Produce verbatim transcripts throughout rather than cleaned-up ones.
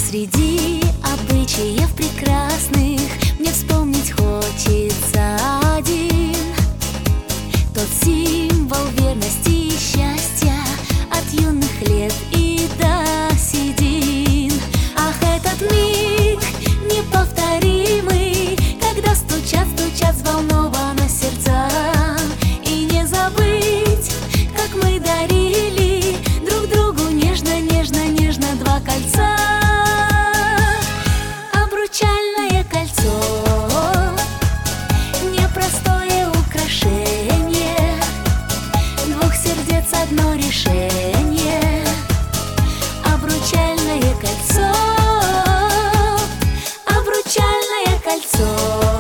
Среди обычаев прекрасных мне вспомнить хочется один. Тот символ верности и счастья от юных лет и до седин. Ах, этот миг неповторимый, когда стучат, стучат взволнованно сердца. И не забыть, как мы дарили друг другу нежно, нежно, нежно два кольца. Обручальное кольцо, непростое украшение, двух сердец одно решение. Обручальное кольцо, обручальное кольцо,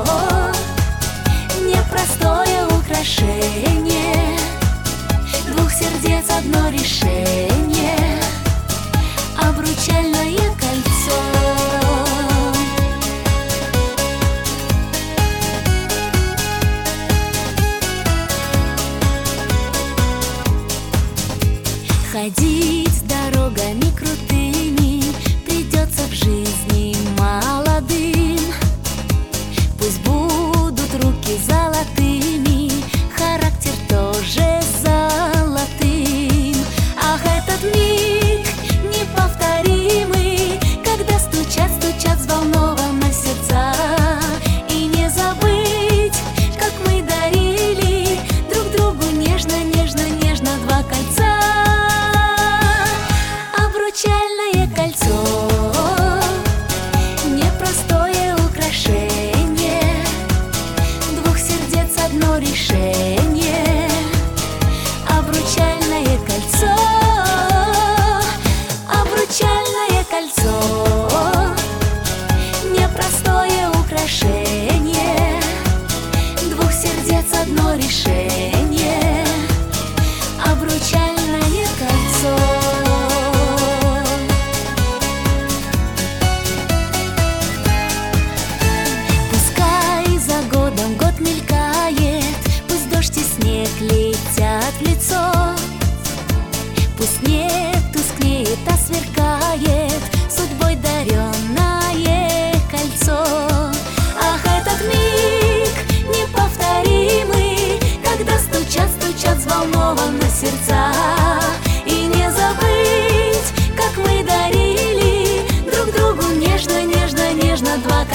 непростое украшение, двух сердец одно решение. Обручальное кольцо. Ходить дорогами крутыми придется в жизни молодым. Пусть будут руки золотыми, характер тоже золотым. Ах, этот миг неповторимый, когда стучат, стучат взволнованно сердца. И не забыть, как мы дарили друг другу нежно, нежно, нежно два кольца. Обручальное кольцо, непростое украшение, двух сердец одно решение. Обручальное кольцо, обручальное кольцо, непростое украшение, двух сердец одно решение. Обручальное кольцо. Год мелькает, пусть дождь и снег летят в лицо, пусть снег тускнеет, а сверкает судьбой даренное кольцо. Ах, этот миг неповторимый, когда стучат, стучат взволнованно сердца. И не забыть, как мы дарили друг другу нежно, нежно, нежно два